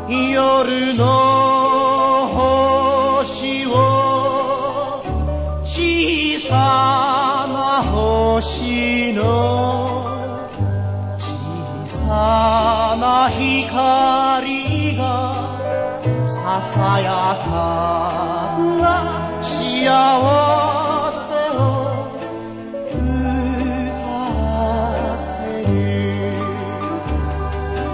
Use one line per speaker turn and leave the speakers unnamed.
夜の星を小さな星の小さな光がささやかな幸せ